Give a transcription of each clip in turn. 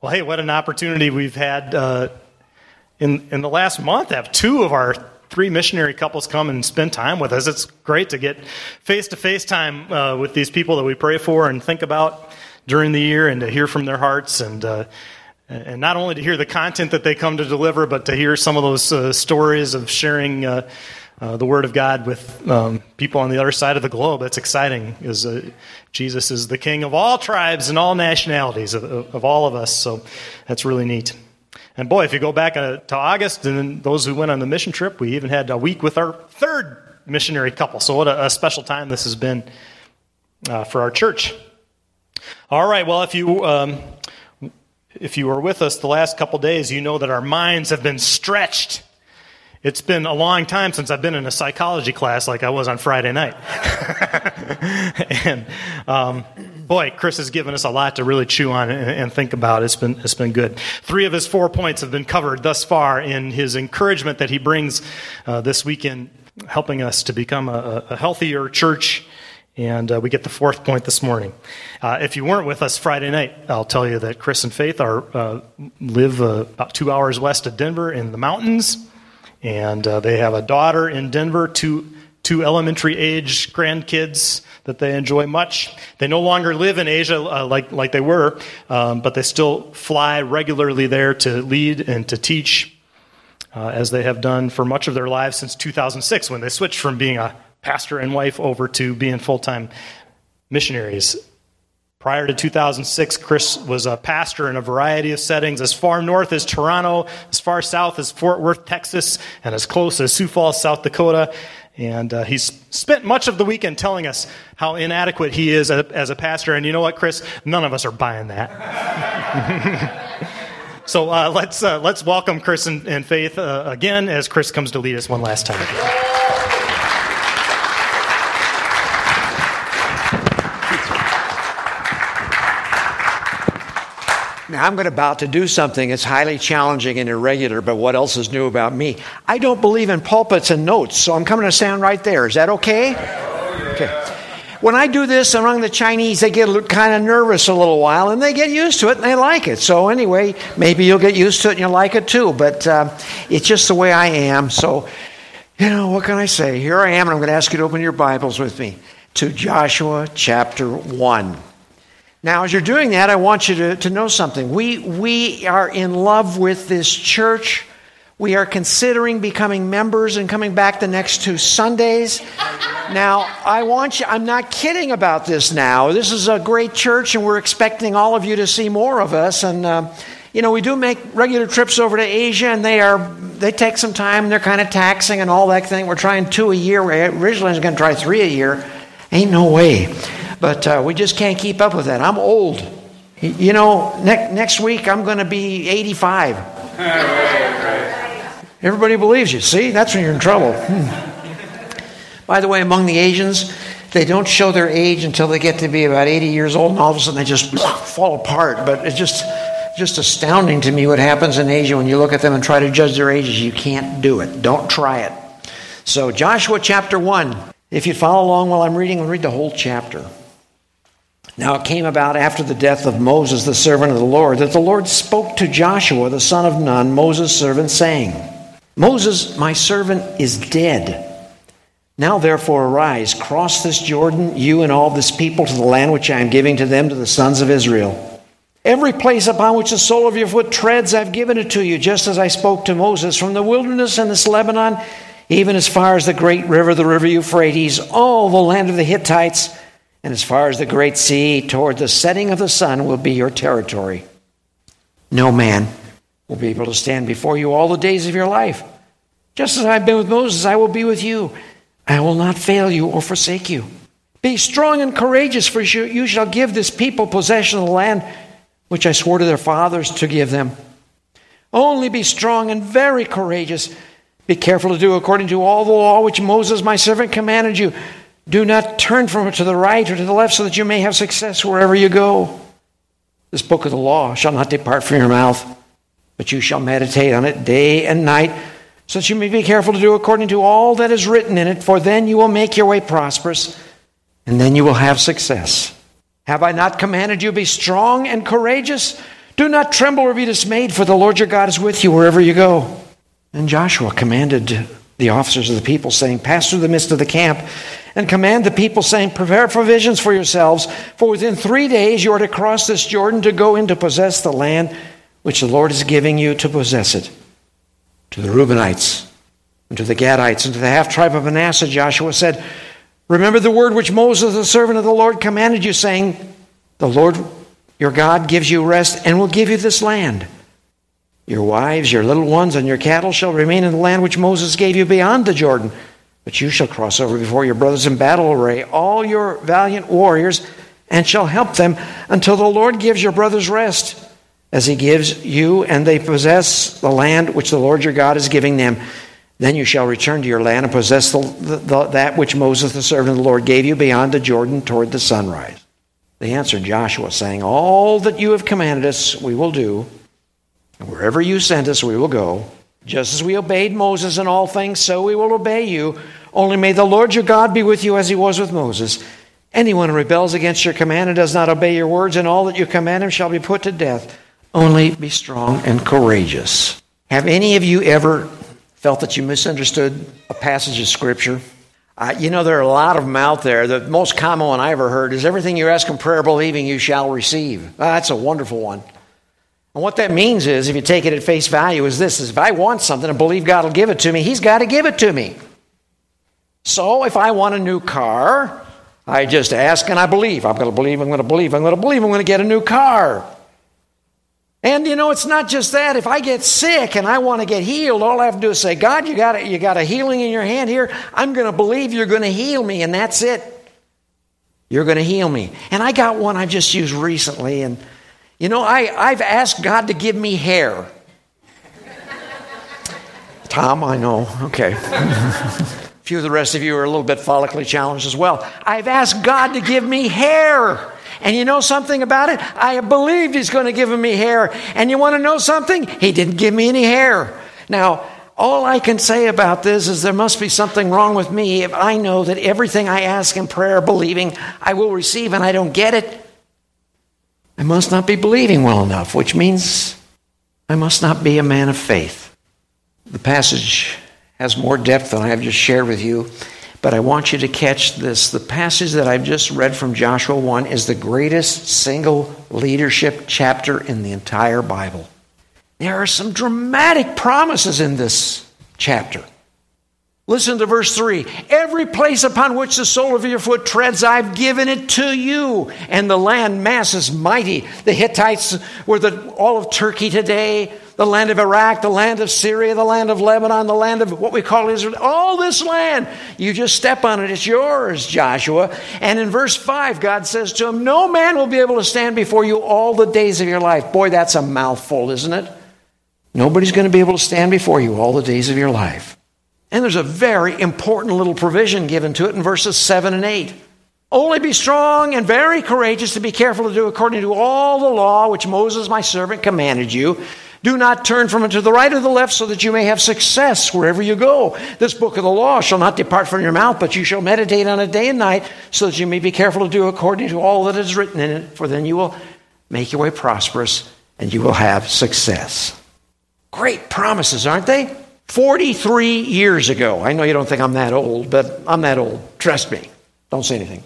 Well, hey, what an opportunity we've had in the last month to have two of our three missionary couples come and spend time with us. It's great to get face-to-face time with these people that we pray for and think about during the year, and to hear from their hearts, and not only to hear the content that they come to deliver, but to hear some of those stories of sharing the Word of God with people on the other side of the globe. That's exciting, because Jesus is the King of all tribes and all nationalities of all of us, so that's really neat. And boy, if you go back to August, and then those who went on the mission trip, we even had a week with our third missionary couple, so what a special time this has been for our church. All right, well, if you were with us the last couple days, you know that our minds have been stretched. It's been a long time since I've been in a psychology class like I was on Friday night. And boy, Chris has given us a lot to really chew on and think about. It's been good. 3 of his 4 points have been covered thus far in his encouragement that he brings this weekend, helping us to become a healthier church. And we get the 4th point this morning. If you weren't with us Friday night, I'll tell you that Chris and Faith live about 2 hours west of Denver in the mountains. And they have a daughter in Denver, two elementary age grandkids that they enjoy much. They no longer live in Asia like they were, but they still fly regularly there to lead and to teach, as they have done for much of their lives since 2006, when they switched from being a pastor and wife over to being full-time missionaries. Prior to 2006, Chris was a pastor in a variety of settings, as far north as Toronto, as far south as Fort Worth, Texas, and as close as Sioux Falls, South Dakota. And he's spent much of the weekend telling us how inadequate he is as a pastor. And you know what, Chris? None of us are buying that. So let's welcome Chris and Faith again as Chris comes to lead us one last time. Now, I'm about to do something that's highly challenging and irregular, but what else is new about me? I don't believe in pulpits and notes, so I'm coming to stand right there. Is that okay? Okay. When I do this among the Chinese, they get kind of nervous a little while, and they get used to it, and they like it. So anyway, maybe you'll get used to it and you'll like it too, but it's just the way I am. So, what can I say? Here I am, and I'm going to ask you to open your Bibles with me to Joshua chapter 1. Now, as you're doing that, I want you to know something. We are in love with this church. We are considering becoming members and coming back the next 2 Sundays. Now, I'm not kidding about this now. This is a great church, and we're expecting all of you to see more of us. And, we do make regular trips over to Asia, and they take some time, and they're kind of taxing and all that thing. We're trying 2 a year. We originally was going to try 3 a year. Ain't no way. But we just can't keep up with that. I'm old. Next week I'm going to be 85. Everybody believes you. See, that's when you're in trouble. By the way, among the Asians, they don't show their age until they get to be about 80 years old, and all of a sudden they just fall apart. But it's just astounding to me what happens in Asia when you look at them and try to judge their ages. You can't do it. Don't try it. So Joshua chapter 1. If you follow along while I'm reading, I'll read the whole chapter. Now it came about after the death of Moses, the servant of the Lord, that the Lord spoke to Joshua, the son of Nun, Moses' servant, saying, Moses, my servant, is dead. Now therefore arise, cross this Jordan, you and all this people, to the land which I am giving to them, to the sons of Israel. Every place upon which the sole of your foot treads, I've given it to you, just as I spoke to Moses, from the wilderness and this Lebanon, even as far as the great river, the river Euphrates, all the land of the Hittites, and as far as the great sea, toward the setting of the sun, will be your territory. No man will be able to stand before you all the days of your life. Just as I've been with Moses, I will be with you. I will not fail you or forsake you. Be strong and courageous, for you shall give this people possession of the land which I swore to their fathers to give them. Only be strong and very courageous. Be careful to do according to all the law which Moses my servant commanded you. Do not turn from it to the right or to the left, so that you may have success wherever you go. This book of the law shall not depart from your mouth, but you shall meditate on it day and night, so that you may be careful to do according to all that is written in it, for then you will make your way prosperous, and then you will have success. Have I not commanded you, be strong and courageous? Do not tremble or be dismayed, for the Lord your God is with you wherever you go. And Joshua commanded the officers of the people, saying, pass through the midst of the camp, and command the people, saying, prepare provisions for yourselves, for within 3 days you are to cross this Jordan to go in to possess the land which the Lord is giving you to possess it. To the Reubenites, and to the Gadites, and to the half-tribe of Manasseh, Joshua said, remember the word which Moses, the servant of the Lord, commanded you, saying, the Lord your God gives you rest and will give you this land. Your wives, your little ones, and your cattle shall remain in the land which Moses gave you beyond the Jordan. But you shall cross over before your brothers in battle array, all your valiant warriors, and shall help them until the Lord gives your brothers rest, as he gives you, and they possess the land which the Lord your God is giving them. Then you shall return to your land and possess that which Moses, the servant of the Lord, gave you beyond the Jordan toward the sunrise. They answered Joshua, saying, all that you have commanded us we will do, and wherever you send us we will go. Just as we obeyed Moses in all things, so we will obey you. Only may the Lord your God be with you as he was with Moses. Anyone who rebels against your command and does not obey your words, and all that you command him shall be put to death. Only be strong and courageous. Have any of you ever felt that you misunderstood a passage of Scripture? There are a lot of them out there. The most common one I ever heard is, everything you ask in prayer believing you shall receive. That's a wonderful one. And what that means is, if you take it at face value, is this: if I want something and believe God will give it to me, he's got to give it to me. So if I want a new car, I just ask and I believe. I'm going to believe, I'm going to believe, I'm going to believe I'm going to get a new car. And it's not just that. If I get sick and I want to get healed, all I have to do is say, God, you got a healing in your hand here. I'm going to believe you're going to heal me, and that's it. You're going to heal me. And I got one I just used recently, and I've asked God to give me hair. Tom, I know. Okay. A few of the rest of you are a little bit follically challenged as well. I've asked God to give me hair. And you know something about it? I believed he's going to give me hair. And you want to know something? He didn't give me any hair. Now, all I can say about this is there must be something wrong with me if I know that everything I ask in prayer, believing I will receive, and I don't get it. I must not be believing well enough, which means I must not be a man of faith. The passage has more depth than I have just shared with you. But I want you to catch this. The passage that I've just read from Joshua 1 is the greatest single leadership chapter in the entire Bible. There are some dramatic promises in this chapter. Listen to verse 3. Every place upon which the sole of your foot treads, I've given it to you. And the land mass is mighty. The Hittites were all of Turkey today, the land of Iraq, the land of Syria, the land of Lebanon, the land of what we call Israel. All this land, you just step on it. It's yours, Joshua. And in verse 5, God says to him, no man will be able to stand before you all the days of your life. Boy, that's a mouthful, isn't it? Nobody's going to be able to stand before you all the days of your life. And there's a very important little provision given to it in verses 7 and 8. Only be strong and very courageous, to be careful to do according to all the law which Moses my servant commanded you. Do not turn from it to the right or the left, so that you may have success wherever you go. This book of the law shall not depart from your mouth, but you shall meditate on it day and night, so that you may be careful to do according to all that is written in it. For then you will make your way prosperous, and you will have success. Great promises, aren't they? 43 years ago. I know you don't think I'm that old, but I'm that old. Trust me. Don't say anything.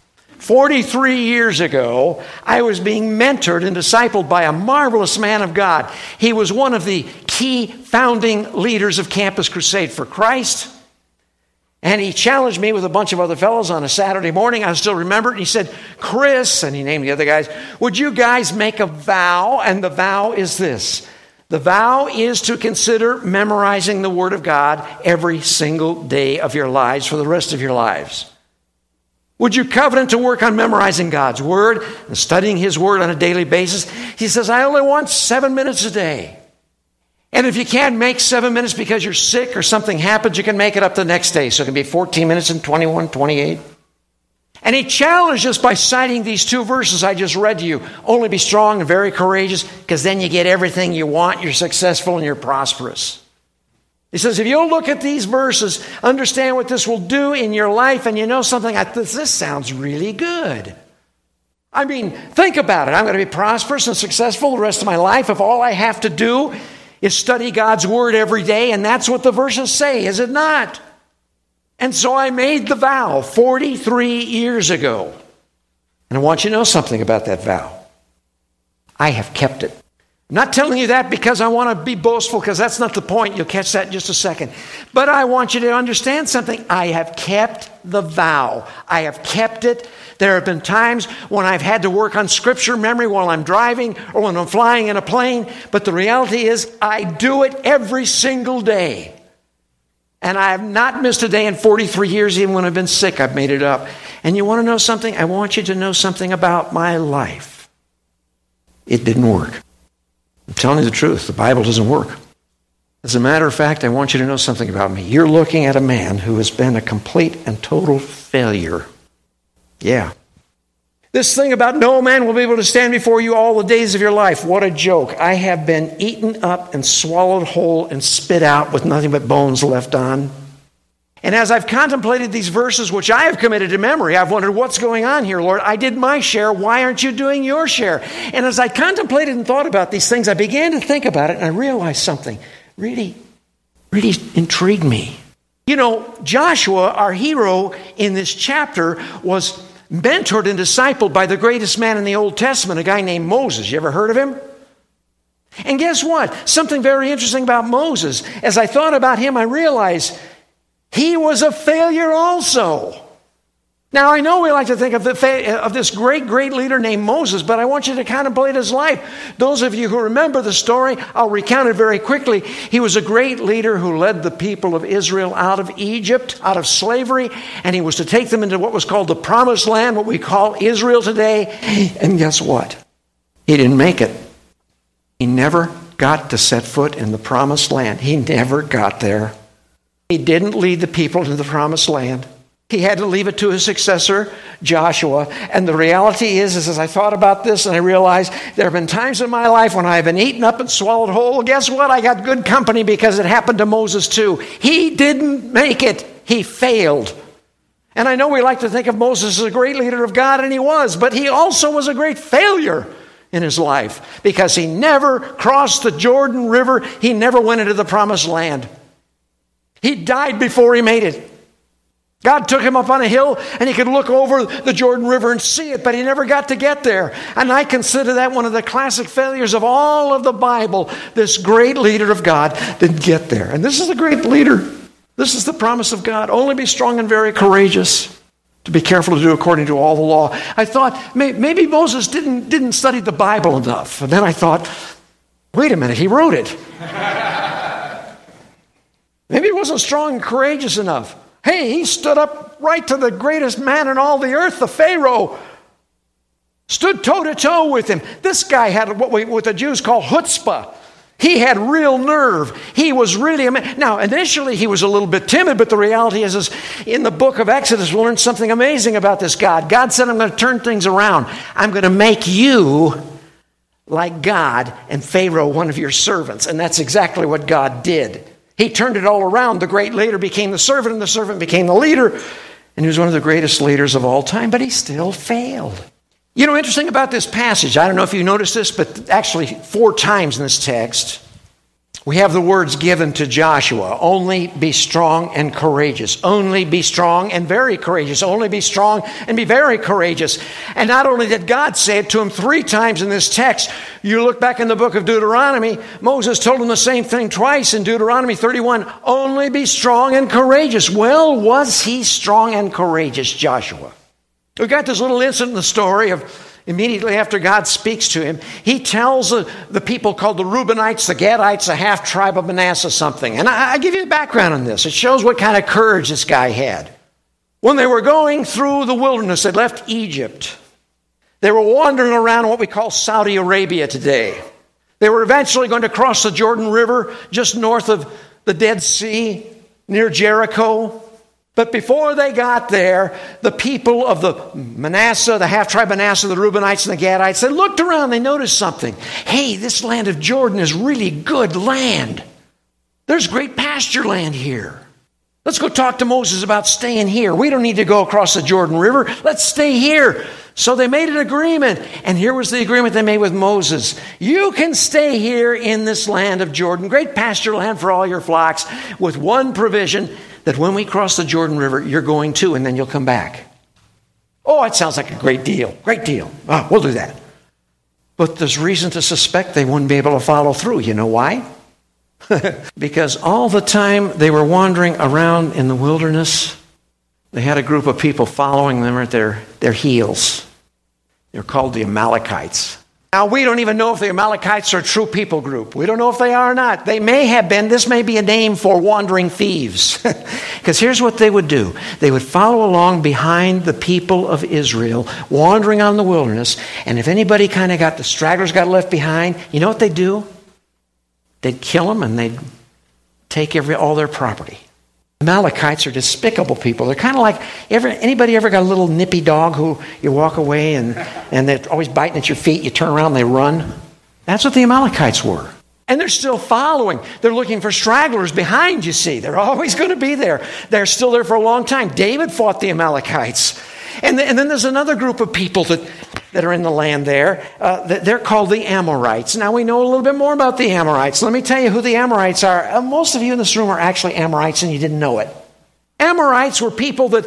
43 years ago, I was being mentored and discipled by a marvelous man of God. He was one of the key founding leaders of Campus Crusade for Christ. And he challenged me with a bunch of other fellows on a Saturday morning. I still remember it. And he said, Chris, and he named the other guys, would you guys make a vow? And the vow is this. The vow is to consider memorizing the Word of God every single day of your lives for the rest of your lives. Would you covenant to work on memorizing God's Word and studying His Word on a daily basis? He says, I only want 7 minutes a day. And if you can't make 7 minutes because you're sick or something happens, you can make it up the next day. So it can be 14 minutes and 21, 28. And he challenged us by citing these two verses I just read to you. Only be strong and very courageous, because then you get everything you want. You're successful and you're prosperous. He says, if you'll look at these verses, understand what this will do in your life, and you know something, this sounds really good. I mean, think about it. I'm going to be prosperous and successful the rest of my life if all I have to do is study God's Word every day, and that's what the verses say, is it not? And so I made the vow 43 years ago. And I want you to know something about that vow. I have kept it. I'm not telling you that because I want to be boastful, because that's not the point. You'll catch that in just a second. But I want you to understand something. I have kept the vow. I have kept it. There have been times when I've had to work on scripture memory while I'm driving or when I'm flying in a plane. But the reality is I do it every single day. And I have not missed a day in 43 years. Even when I've been sick, I've made it up. And you want to know something? I want you to know something about my life. It didn't work. I'm telling you the truth. The Bible doesn't work. As a matter of fact, I want you to know something about me. You're looking at a man who has been a complete and total failure. Yeah. This thing about no man will be able to stand before you all the days of your life. What a joke. I have been eaten up and swallowed whole and spit out with nothing but bones left on. And as I've contemplated these verses, which I have committed to memory, I've wondered, what's going on here, Lord? I did my share. Why aren't you doing your share? And as I contemplated and thought about these things, I began to think about it, and I realized something really intrigued me. You know, Joshua, our hero in this chapter, was mentored and discipled by the greatest man in the Old Testament, a guy named Moses. You ever heard of him? And guess what? Something very interesting about Moses. As I thought about him, I realized he was a failure also. Now, I know we like to think of this great leader named Moses, but I want you to contemplate his life. Those of you who remember the story, I'll recount it very quickly. He was a great leader who led the people of Israel out of Egypt, out of slavery, and he was to take them into what was called the Promised Land, what we call Israel today. And guess what? He didn't make it. He never got to set foot in the Promised Land. He never got there. He didn't lead the people to the Promised Land. He had to leave it to his successor, Joshua. And the reality is as I thought about this and I realized there have been times in my life when I've been eaten up and swallowed whole. Well, guess what? I got good company because it happened to Moses too. He didn't make it. He failed. And I know we like to think of Moses as a great leader of God, and he was. But he also was a great failure in his life because he never crossed the Jordan River. He never went into the Promised Land. He died before he made it. God took him up on a hill and he could look over the Jordan River and see it, but he never got to get there. And I consider that one of the classic failures of all of the Bible. This great leader of God didn't get there. And this is a great leader. This is the promise of God. Only be strong and very courageous, to be careful to do according to all the law. I thought maybe Moses didn't study the Bible enough. And then I thought, wait a minute, he wrote it. Maybe he wasn't strong and courageous enough. Hey, he stood up right to the greatest man in all the earth, the Pharaoh. Stood toe-to-toe with him. This guy had what the Jews call chutzpah. He had real nerve. He was really a man. Now, initially he was a little bit timid, but the reality is in the book of Exodus, we'll learn something amazing about this God. God said, I'm going to turn things around. I'm going to make you like God and Pharaoh one of your servants. And that's exactly what God did. He turned it all around. The great leader became the servant, and the servant became the leader. And he was one of the greatest leaders of all time, but he still failed. You know, interesting about this passage, I don't know if you noticed this, but actually 4 times in this text, we have the words given to Joshua. Only be strong and courageous. Only be strong and very courageous. Only be strong and be very courageous. And not only did God say it to him 3 times in this text, you look back in the book of Deuteronomy, Moses told him the same thing twice in Deuteronomy 31. Only be strong and courageous. Well, was he strong and courageous, Joshua? We got this little incident in the story of immediately after God speaks to him, he tells the people called the Reubenites, the Gadites, a half-tribe of Manasseh something. And I give you the background on this. It shows what kind of courage this guy had. When they were going through the wilderness, they left Egypt. They were wandering around what we call Saudi Arabia today. They were eventually going to cross the Jordan River just north of the Dead Sea, near Jericho. But before they got there, the people of the Manasseh, the half-tribe Manasseh, the Reubenites and the Gadites, they looked around, they noticed something. Hey, this land of Jordan is really good land. There's great pasture land here. Let's go talk to Moses about staying here. We don't need to go across the Jordan River. Let's stay here. So they made an agreement. And here was the agreement they made with Moses. You can stay here in this land of Jordan, great pasture land for all your flocks, with one provision, that when we cross the Jordan River, you're going too, and then you'll come back. Oh, it sounds like a great deal. Great deal. Oh, we'll do that. But there's reason to suspect they wouldn't be able to follow through. You know why? Because all the time they were wandering around in the wilderness, they had a group of people following them at their heels. They're called the Amalekites. Now, we don't even know if the Amalekites are a true people group. We don't know if they are or not. They may have been. This may be a name for wandering thieves. Because here's what they would do. They would follow along behind the people of Israel, wandering on the wilderness. And if anybody kind of got the stragglers got left behind, you know what they'd do? They'd kill them and they'd take all their property. Amalekites are despicable people. They're kind of like, anybody ever got a little nippy dog who you walk away and they're always biting at your feet, you turn around and they run? That's what the Amalekites were. And they're still following. They're looking for stragglers behind, you see. They're always going to be there. They're still there for a long time. David fought the Amalekites. And then there's another group of people that are in the land there. They're called the Amorites. Now we know a little bit more about the Amorites. Let me tell you who the Amorites are. Most of you in this room are actually Amorites and you didn't know it. Amorites were people that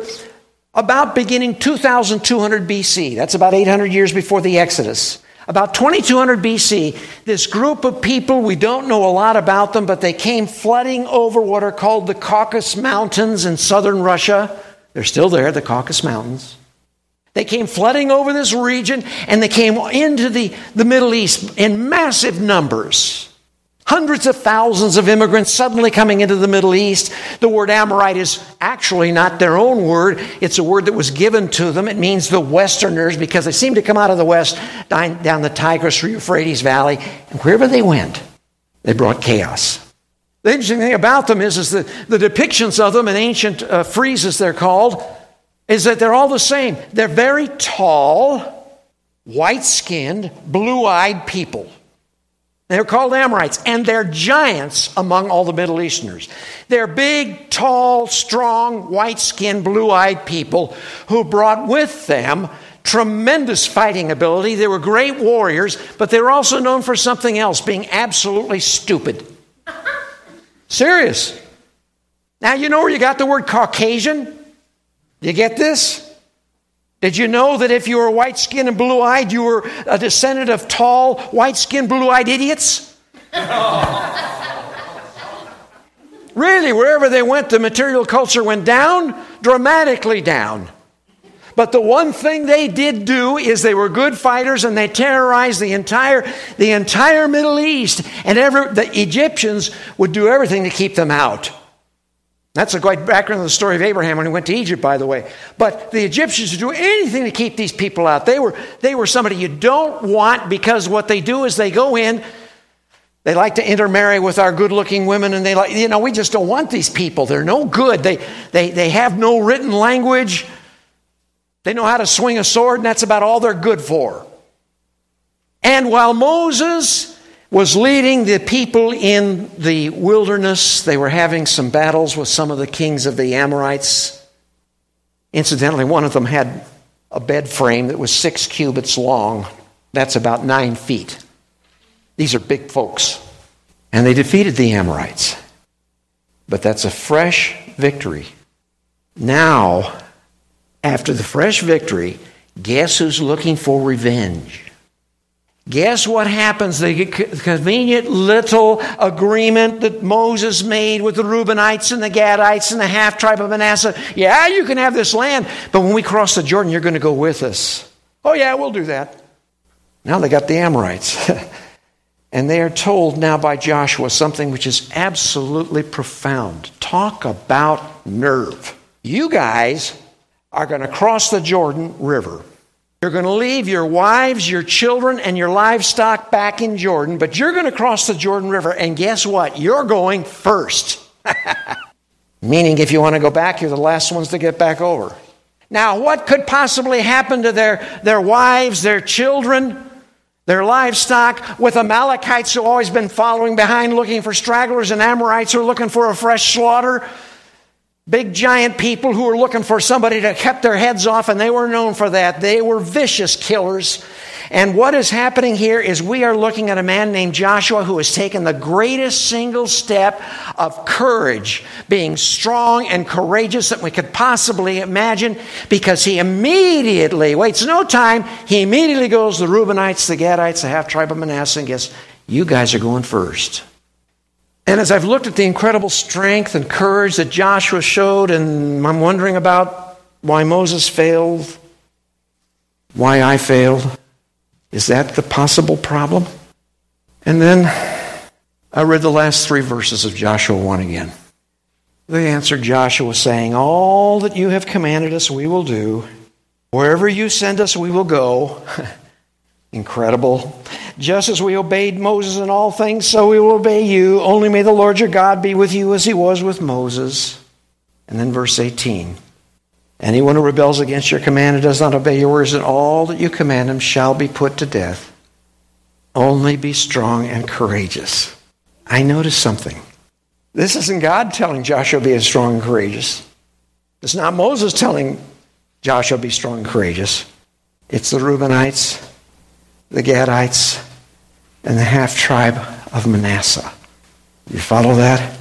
about beginning 2200 BC, that's about 800 years before the Exodus. About 2200 BC, this group of people, we don't know a lot about them, but they came flooding over what are called the Caucasus Mountains in southern Russia. They're still there, the Caucasus Mountains. They came flooding over this region, and they came into the Middle East in massive numbers. Hundreds of thousands of immigrants suddenly coming into the Middle East. The word Amorite is actually not their own word. It's a word that was given to them. It means the Westerners, because they seem to come out of the West, down the Tigris or Euphrates Valley. And wherever they went, they brought chaos. The interesting thing about them is that the depictions of them in ancient friezes, they're called, is that they're all the same. They're very tall, white-skinned, blue-eyed people. They're called Amorites, and they're giants among all the Middle Easterners. They're big, tall, strong, white-skinned, blue-eyed people who brought with them tremendous fighting ability. They were great warriors, but they were also known for something else, being absolutely stupid. Serious. Now, you know where you got the word Caucasian? You get this? Did you know that if you were white-skinned and blue-eyed, you were a descendant of tall, white-skinned, blue-eyed idiots? Really, wherever they went, the material culture went down, dramatically down. But the one thing they did do is they were good fighters, and they terrorized the entire Middle East. And the Egyptians would do everything to keep them out. That's a great background of the story of Abraham when he went to Egypt, by the way. But the Egyptians would do anything to keep these people out. They were somebody you don't want, because what they do is they go in, they like to intermarry with our good-looking women, and we just don't want these people. They're no good. They have no written language. They know how to swing a sword, and that's about all they're good for. And while Moses was leading the people in the wilderness, they were having some battles with some of the kings of the Amorites. Incidentally, one of them had a bed frame that was 6 cubits long. That's about 9 feet. These are big folks. And they defeated the Amorites. But that's a fresh victory. Now, after the fresh victory, guess who's looking for revenge? Guess what happens? The convenient little agreement that Moses made with the Reubenites and the Gadites and the half-tribe of Manasseh. Yeah, you can have this land, but when we cross the Jordan, you're going to go with us. Oh yeah, we'll do that. Now they got the Amorites. And they are told now by Joshua something which is absolutely profound. Talk about nerve. You guys are going to cross the Jordan River. You're going to leave your wives, your children, and your livestock back in Jordan, but you're going to cross the Jordan River, and guess what? You're going first. Meaning, if you want to go back, you're the last ones to get back over. Now, what could possibly happen to their wives, their children, their livestock, with Amalekites who have always been following behind looking for stragglers and Amorites who are looking for a fresh slaughter? Big giant people who were looking for somebody to cut their heads off, and they were known for that. They were vicious killers. And what is happening here is we are looking at a man named Joshua who has taken the greatest single step of courage, being strong and courageous that we could possibly imagine, because he immediately waits no time. He immediately goes to the Reubenites, the Gadites, the half-tribe of Manasseh, and guess, you guys are going first. And as I've looked at the incredible strength and courage that Joshua showed, and I'm wondering about why Moses failed, why I failed. Is that the possible problem? And then I read the last 3 verses of Joshua 1 again. They answered Joshua, saying, all that you have commanded us we will do. Wherever you send us we will go. Incredible. Just as we obeyed Moses in all things, so we will obey you. Only may the Lord your God be with you as he was with Moses. And then verse 18. Anyone who rebels against your command and does not obey your words, and all that you command him shall be put to death. Only be strong and courageous. I noticed something. This isn't God telling Joshua be strong and courageous. It's not Moses telling Joshua be strong and courageous. It's the Reubenites, the Gadites, and the half-tribe of Manasseh. You follow that?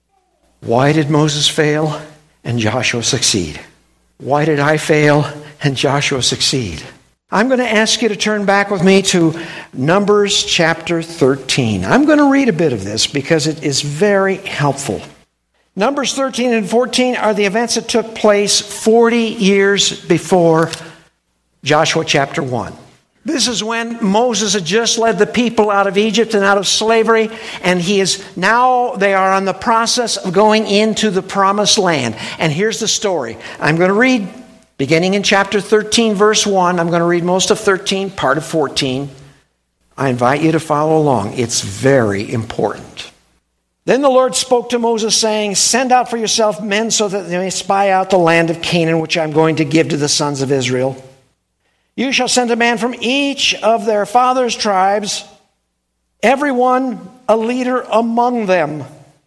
Why did Moses fail and Joshua succeed? Why did I fail and Joshua succeed? I'm going to ask you to turn back with me to Numbers chapter 13. I'm going to read a bit of this because it is very helpful. Numbers 13 and 14 are the events that took place 40 years before Joshua chapter 1. This is when Moses had just led the people out of Egypt and out of slavery, and they are on the process of going into the promised land. And here's the story. I'm going to read, beginning in chapter 13, verse 1. I'm going to read most of 13, part of 14. I invite you to follow along. It's very important. Then the Lord spoke to Moses, saying, send out for yourself men so that they may spy out the land of Canaan, which I'm going to give to the sons of Israel. You shall send a man from each of their fathers' tribes, every one a leader among them.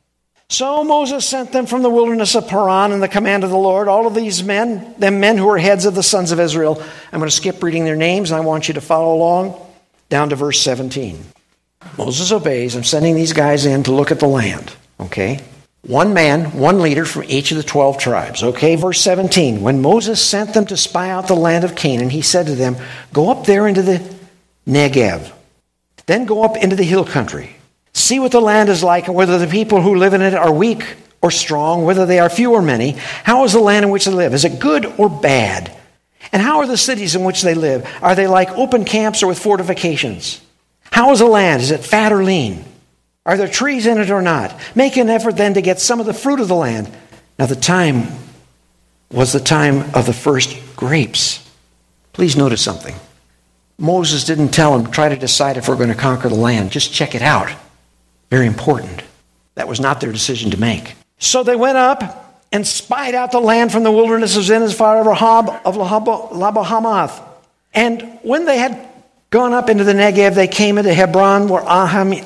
So Moses sent them from the wilderness of Paran in the command of the Lord, all of these men, who were heads of the sons of Israel. I'm going to skip reading their names, and I want you to follow along down to verse 17. Moses obeys. I'm sending these guys in to look at the land. Okay? One man, one leader from each of the 12 tribes. Okay, verse 17. When Moses sent them to spy out the land of Canaan, he said to them, go up there into the Negev. Then go up into the hill country. See what the land is like, and whether the people who live in it are weak or strong, whether they are few or many. How is the land in which they live? Is it good or bad? And how are the cities in which they live? Are they like open camps or with fortifications? How is the land? Is it fat or lean? Are there trees in it or not? Make an effort then to get some of the fruit of the land. Now the time was the time of the first grapes. Please notice something. Moses didn't tell them, try to decide if we're going to conquer the land. Just check it out. Very important. That was not their decision to make. So they went up and spied out the land from the wilderness of Zin as far as Rahab of Labahamath. And when they had gone up into the Negev, they came into Hebron, where Ahiman,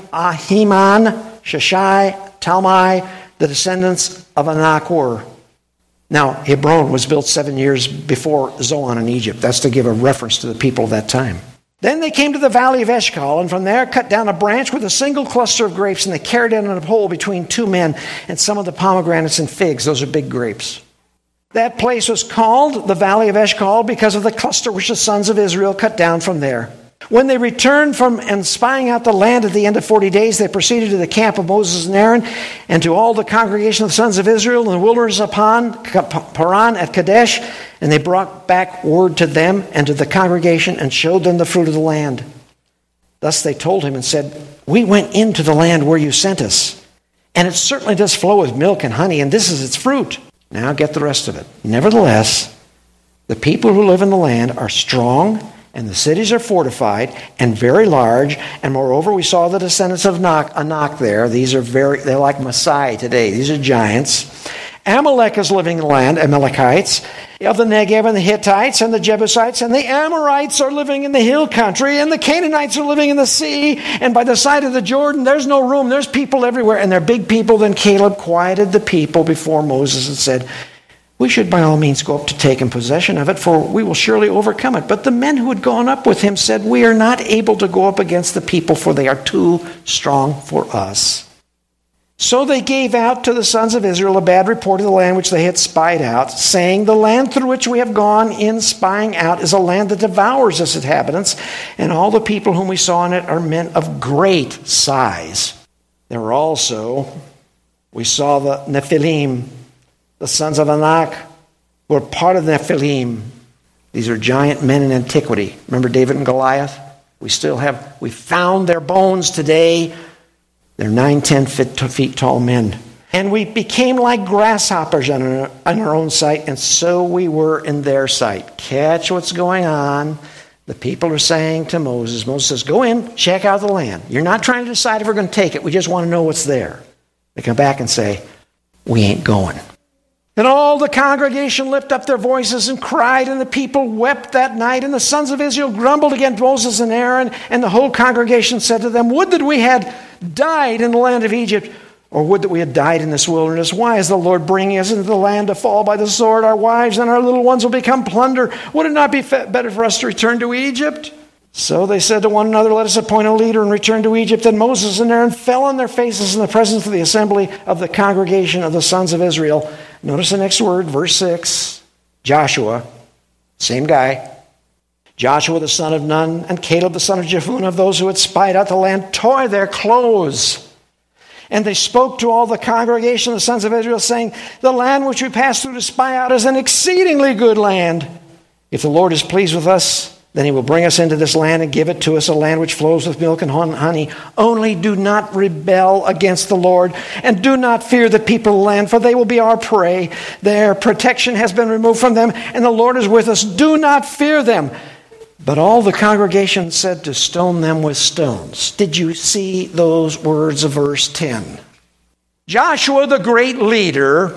Sheshai, Talmai, the descendants of Anak were. Now, Hebron was built 7 years before Zoan in Egypt. That's to give a reference to the people of that time. Then they came to the valley of Eshcol, and from there cut down a branch with a single cluster of grapes, and they carried it on a pole between 2 men, and some of the pomegranates and figs. Those are big grapes. That place was called the valley of Eshcol because of the cluster which the sons of Israel cut down from there. When they returned from and spying out the land at the end of 40 days, they proceeded to the camp of Moses and Aaron and to all the congregation of the sons of Israel in the wilderness of Paran at Kadesh, and they brought back word to them and to the congregation and showed them the fruit of the land. Thus they told him and said, we went into the land where you sent us, and it certainly does flow with milk and honey, and this is its fruit. Now get the rest of it. Nevertheless, the people who live in the land are strong, and the cities are fortified and very large. And moreover, we saw the descendants of Anak there. They're like Maasai today. These are giants. Amalek is living in the land, Amalekites, of the Negev and the Hittites and the Jebusites, and the Amorites are living in the hill country, and the Canaanites are living in the sea, and by the side of the Jordan, there's no room, there's people everywhere, and they're big people. Then Caleb quieted the people before Moses and said, we should by all means go up to take possession of it, for we will surely overcome it. But the men who had gone up with him said, we are not able to go up against the people, for they are too strong for us. So they gave out to the sons of Israel a bad report of the land which they had spied out, saying, the land through which we have gone in spying out is a land that devours its inhabitants, and all the people whom we saw in it are men of great size. There were also, we saw the Nephilim, the sons of Anak, who were part of the Nephilim. These are giant men in antiquity. Remember David and Goliath? We found their bones today. They're 9-10 feet tall men. And we became like grasshoppers on our own sight, and so we were in their sight. Catch what's going on. The people are saying to Moses, Moses says, go in, check out the land. You're not trying to decide if we're going to take it. We just want to know what's there. They come back and say, we ain't going. And all the congregation lifted up their voices and cried, and the people wept that night. And the sons of Israel grumbled against Moses and Aaron, and the whole congregation said to them, would that we had died in the land of Egypt, or would that we had died in this wilderness. Why is the Lord bringing us into the land to fall by the sword? Our wives and our little ones will become plunder. Would it not be better for us to return to Egypt? So they said to one another, let us appoint a leader and return to Egypt. And Moses and Aaron fell on their faces in the presence of the assembly of the congregation of the sons of Israel. Notice the next word, verse 6. Joshua, same guy. Joshua the son of Nun and Caleb the son of Jephunneh, of those who had spied out the land, tore their clothes. And they spoke to all the congregation of the sons of Israel, saying, the land which we passed through to spy out is an exceedingly good land. If the Lord is pleased with us, then he will bring us into this land and give it to us, a land which flows with milk and honey. Only do not rebel against the Lord, and do not fear the people of the land, for they will be our prey. Their protection has been removed from them, and the Lord is with us. Do not fear them. But all the congregation said to stone them with stones. Did you see those words of verse 10? Joshua, the great leader,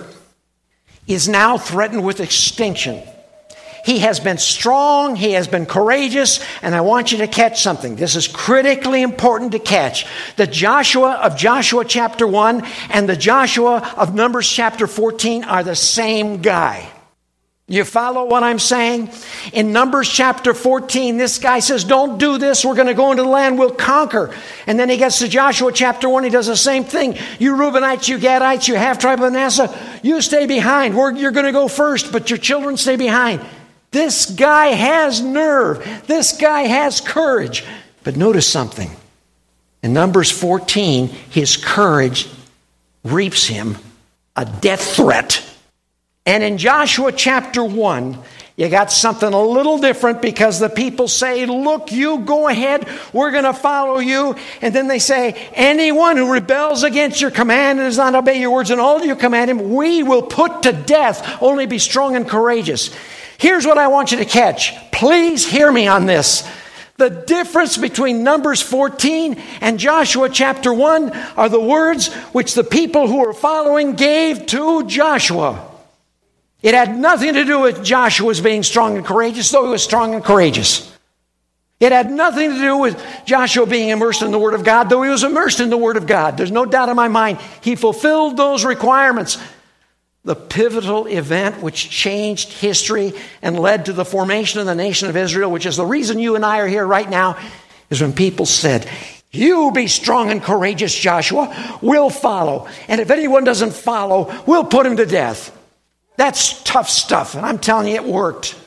is now threatened with extinction. He has been strong, he has been courageous, and I want you to catch something. This is critically important to catch. The Joshua of Joshua chapter 1 and the Joshua of Numbers chapter 14 are the same guy. You follow what I'm saying? In Numbers chapter 14, this guy says, don't do this. We're going to go into the land. We'll conquer. And then he gets to Joshua chapter 1. He does the same thing. You Reubenites, you Gadites, you half-tribe of Manasseh, you stay behind. You're going to go first, but your children stay behind. This guy has nerve. This guy has courage. But notice something. In Numbers 14, his courage reaps him a death threat. And in Joshua chapter 1, you got something a little different, because the people say, look, you go ahead, we're going to follow you. And then they say, anyone who rebels against your command and does not obey your words and all you command him, we will put to death. Only be strong and courageous. Here's what I want you to catch. Please hear me on this. The difference between Numbers 14 and Joshua chapter 1 are the words which the people who were following gave to Joshua. It had nothing to do with Joshua's being strong and courageous, though he was strong and courageous. It had nothing to do with Joshua being immersed in the Word of God, though he was immersed in the Word of God. There's no doubt in my mind he fulfilled those requirements. The pivotal event which changed history and led to the formation of the nation of Israel, which is the reason you and I are here right now, is when people said, you be strong and courageous, Joshua. We'll follow. And if anyone doesn't follow, we'll put him to death. That's tough stuff, and I'm telling you, it worked.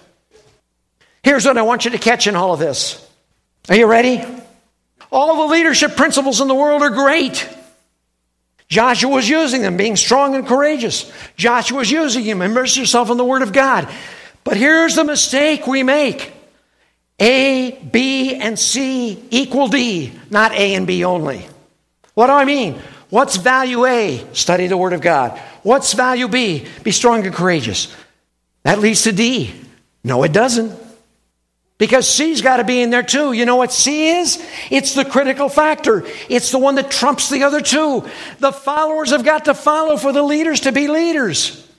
Here's what I want you to catch in all of this. Are you ready? All the leadership principles in the world are great. Joshua was using them, being strong and courageous. Joshua was using them, immerse yourself in the Word of God. But here's the mistake we make. A, B, and C equal D, not A and B only. What do I mean? What's value A? Study the Word of God. What's value B? Be strong and courageous. That leads to D. No, it doesn't. Because C's got to be in there too. You know what C is? It's the critical factor. It's the one that trumps the other two. The followers have got to follow for the leaders to be leaders.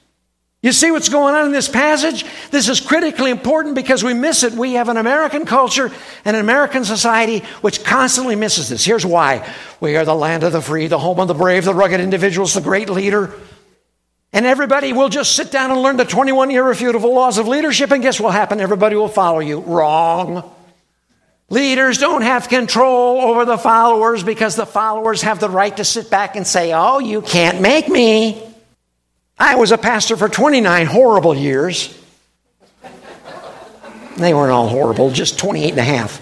You see what's going on in this passage? This is critically important because we miss it. We have an American culture and an American society which constantly misses this. Here's why. We are the land of the free, the home of the brave, the rugged individuals, the great leader. And everybody will just sit down and learn the 21 irrefutable laws of leadership, and guess what will happen? Everybody will follow you. Wrong. Leaders don't have control over the followers because the followers have the right to sit back and say, oh, you can't make me. I was a pastor for 29 horrible years. They weren't all horrible, just 28 and a half.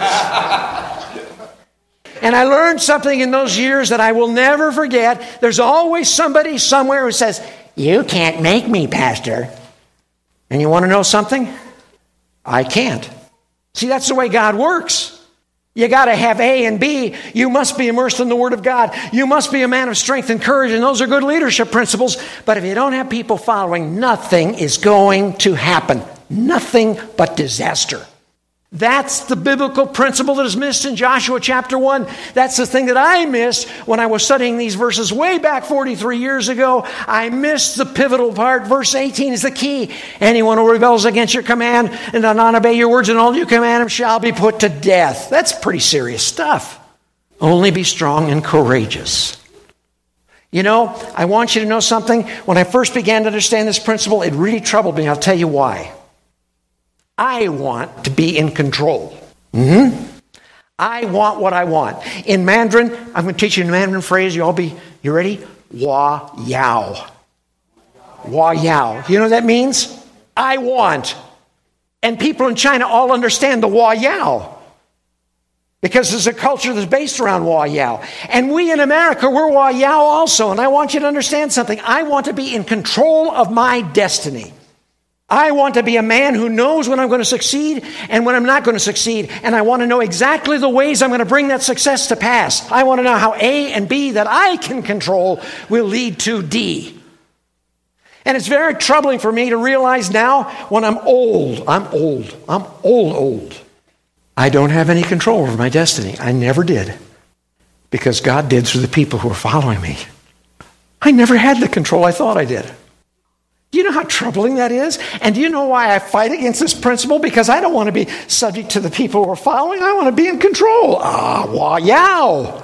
And I learned something in those years that I will never forget. There's always somebody somewhere who says, you can't make me, Pastor. And you want to know something? I can't. See, that's the way God works. You got to have A and B. You must be immersed in the Word of God. You must be a man of strength and courage, and those are good leadership principles. But if you don't have people following, nothing is going to happen. Nothing but disaster. That's the biblical principle that is missed in Joshua chapter 1. That's the thing that I missed when I was studying these verses way back 43 years ago. I missed the pivotal part. Verse 18 is the key. Anyone who rebels against your command and does not obey your words and all you command him shall be put to death. That's pretty serious stuff. Only be strong and courageous. You know, I want you to know something. When I first began to understand this principle, it really troubled me. I'll tell you why. I want to be in control. I want what I want. In Mandarin, I'm going to teach you a Mandarin phrase. You ready? Wa yao. Wa yao. You know what that means? I want. And people in China all understand the wa yao. Because there's a culture that's based around wa yao. And we in America, we're wa yao also. And I want you to understand something. I want to be in control of my destiny. I want to be a man who knows when I'm going to succeed and when I'm not going to succeed. And I want to know exactly the ways I'm going to bring that success to pass. I want to know how A and B that I can control will lead to D. And it's very troubling for me to realize now when I'm old. I don't have any control over my destiny. I never did. Because God did through the people who were following me. I never had the control I thought I did. Do you know how troubling that is? And do you know why I fight against this principle? Because I don't want to be subject to the people who are following. I want to be in control. Wah yow.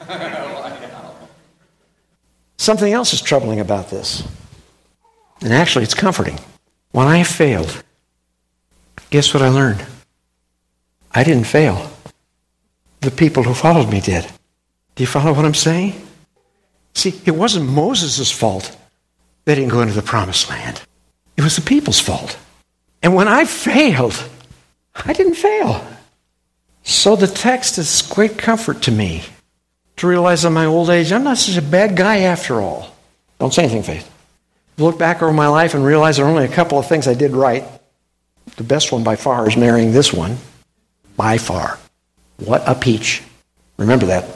Something else is troubling about this. And actually, it's comforting. When I failed, guess what I learned? I didn't fail. The people who followed me did. Do you follow what I'm saying? See, it wasn't Moses' fault. They didn't go into the promised land. It was the people's fault. And when I failed, I didn't fail. So the text is great comfort to me to realize in my old age, I'm not such a bad guy after all. Don't say anything, Faith. Look back over my life and realize there are only a couple of things I did right. The best one by far is marrying this one. By far. What a peach. Remember that.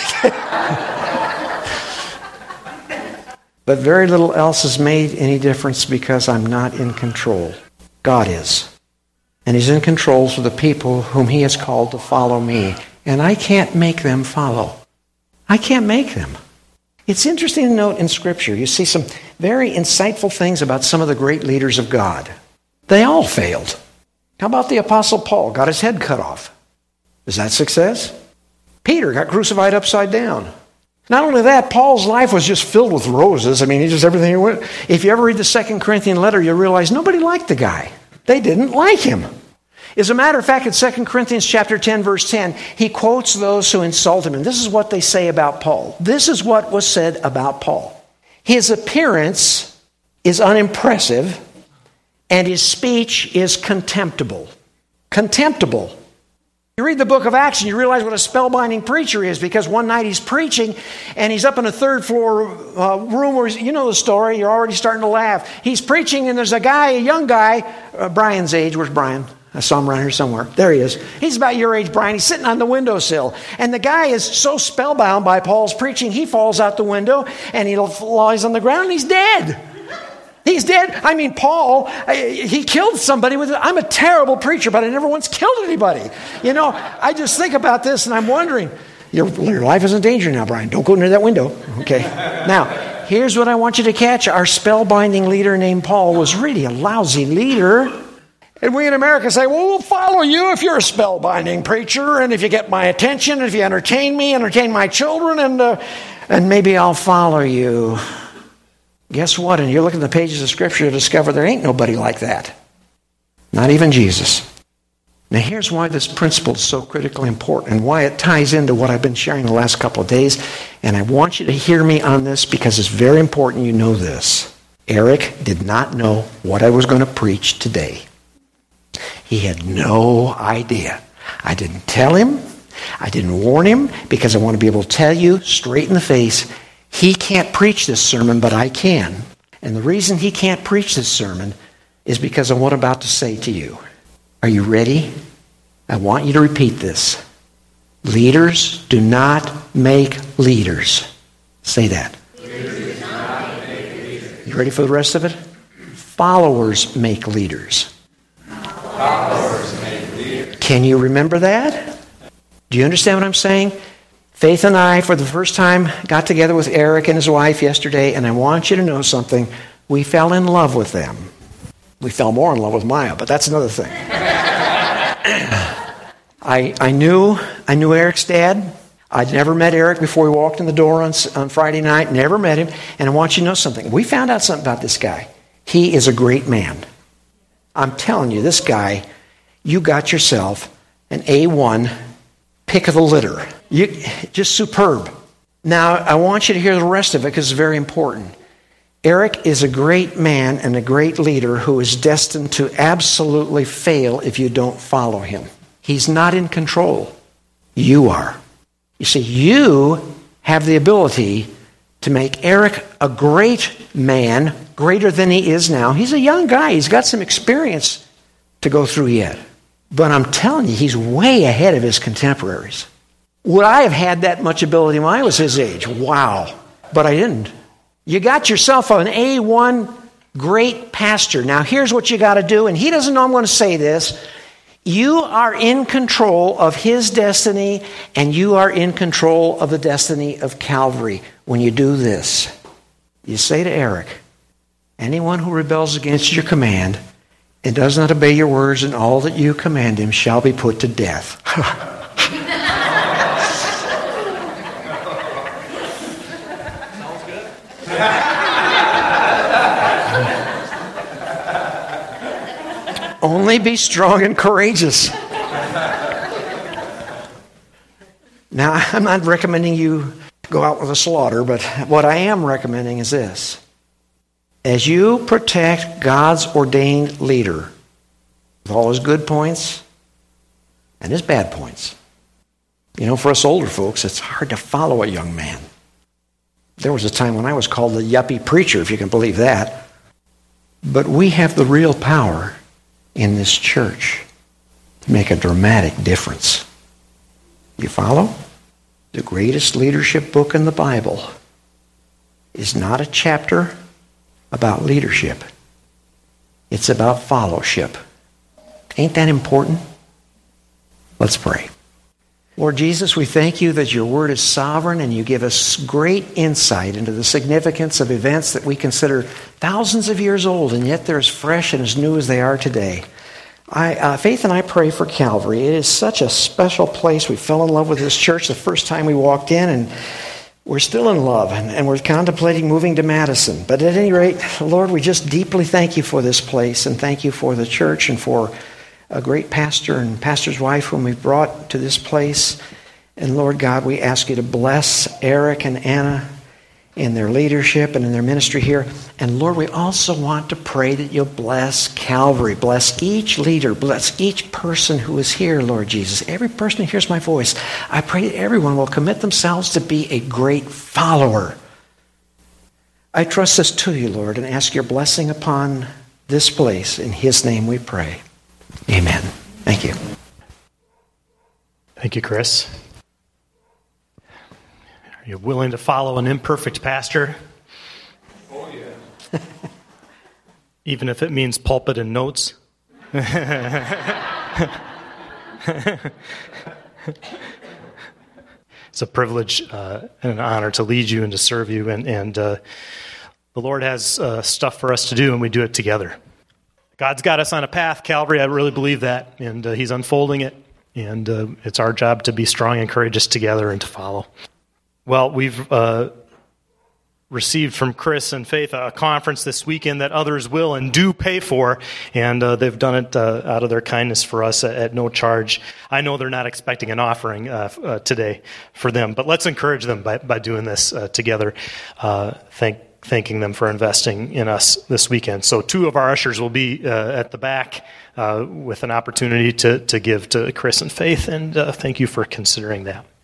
But very little else has made any difference because I'm not in control. God is. And He's in control for the people whom He has called to follow me. And I can't make them follow. I can't make them. It's interesting to note in Scripture, you see some very insightful things about some of the great leaders of God. They all failed. How about the Apostle Paul? Got his head cut off. Is that success? Peter got crucified upside down. Not only that, Paul's life was just filled with roses. I mean, he just everything he went. If you ever read the 2 Corinthian letter, you realize nobody liked the guy. They didn't like him. As a matter of fact, in 2 Corinthians chapter 10, verse 10, he quotes those who insult him. And this is what they say about Paul. This is what was said about Paul. His appearance is unimpressive, and his speech is contemptible. Contemptible. You read the book of Acts and you realize what a spellbinding preacher is, because one night he's preaching and he's up in a third floor room where, you know the story, you're already starting to laugh. He's preaching and there's a guy, a young guy, Brian's age. Where's Brian? I saw him around here somewhere. There he is. He's about your age, Brian. He's sitting on the windowsill. And the guy is so spellbound by Paul's preaching, he falls out the window and he lies on the ground and he's dead. He's dead. I mean, Paul, he killed somebody with it. I'm a terrible preacher, but I never once killed anybody. You know, I just think about this and I'm wondering, your life is in danger now, Brian. Don't go near that window. Okay. Now, Here's what I want you to catch. Our spellbinding leader named Paul was really a lousy leader. And we in America say, well, we'll follow you if you're a spellbinding preacher, and if you get my attention, if you entertain me, entertain my children, and maybe I'll follow you. Guess what? And you look in the pages of Scripture to discover there ain't nobody like that. Not even Jesus. Now here's why this principle is so critically important and why it ties into what I've been sharing the last couple of days. And I want you to hear me on this because it's very important you know this. Eric did not know what I was going to preach today. He had no idea. I didn't tell him. I didn't warn him because I want to be able to tell you straight in the face, he can't preach this sermon, but I can. And the reason he can't preach this sermon is because of what I'm about to say to you. Are you ready? I want you to repeat this. Leaders do not make leaders. Say that. Leaders do not make leaders. You ready for the rest of it? Followers make leaders. Followers make leaders. Can you remember that? Do you understand what I'm saying? Faith and I, for the first time, got together with Eric and his wife yesterday, and I want you to know something. We fell in love with them. We fell more in love with Maya, but that's another thing. I knew Eric's dad. I'd never met Eric before we walked in the door on Friday night. Never met him. And I want you to know something. We found out something about this guy. He is a great man. I'm telling you, this guy, you got yourself an A1 pick of the litter. Just superb. Now, I want you to hear the rest of it because it's very important. Eric is a great man and a great leader who is destined to absolutely fail if you don't follow him. He's not in control. You are. You see, you have the ability to make Eric a great man, greater than he is now. He's a young guy. He's got some experience to go through yet. But I'm telling you, he's way ahead of his contemporaries. Would I have had that much ability when I was his age? Wow. But I didn't. You got yourself an A1 great pastor. Now here's what you got to do, and he doesn't know I'm going to say this. You are in control of his destiny, and you are in control of the destiny of Calvary when you do this. You say to Eric, anyone who rebels against your command and does not obey your words and all that you command him shall be put to death. Only be strong and courageous. Now, I'm not recommending you go out with a slaughter, but what I am recommending is this. As you protect God's ordained leader with all his good points and his bad points, you know, for us older folks, it's hard to follow a young man. There was a time when I was called the yuppie preacher, if you can believe that. But we have the real power in this church to make a dramatic difference. You follow? The greatest leadership book in the Bible is not a chapter about leadership. It's about fellowship. Ain't that important? Let's pray. Lord Jesus, we thank you that your word is sovereign and you give us great insight into the significance of events that we consider thousands of years old, and yet they're as fresh and as new as they are today. Faith and I pray for Calvary. It is such a special place. We fell in love with this church the first time we walked in, and we're still in love, and we're contemplating moving to Madison. But at any rate, Lord, we just deeply thank you for this place, and thank you for the church and for a great pastor and pastor's wife whom we've brought to this place. And Lord God, we ask you to bless Eric and Anna in their leadership and in their ministry here. And Lord, we also want to pray that you'll bless Calvary, bless each leader, bless each person who is here, Lord Jesus. Every person who hears my voice, I pray that everyone will commit themselves to be a great follower. I trust this to you, Lord, and ask your blessing upon this place. In his name we pray. Amen. Thank you. Thank you, Chris. Are you willing to follow an imperfect pastor? Oh, yeah. Even if it means pulpit and notes? It's a privilege and an honor to lead you and to serve you. And the Lord has stuff for us to do, and we do it together. God's got us on a path, Calvary. I really believe that. And He's unfolding it. And it's our job to be strong and courageous together and to follow. Well, we've received from Chris and Faith a conference this weekend that others will and do pay for, and they've done it out of their kindness for us at no charge. I know they're not expecting an offering today for them, but let's encourage them by doing this together. Thanking them for investing in us this weekend. So 2 of our ushers will be at the back with an opportunity to give to Chris and Faith, and thank you for considering that.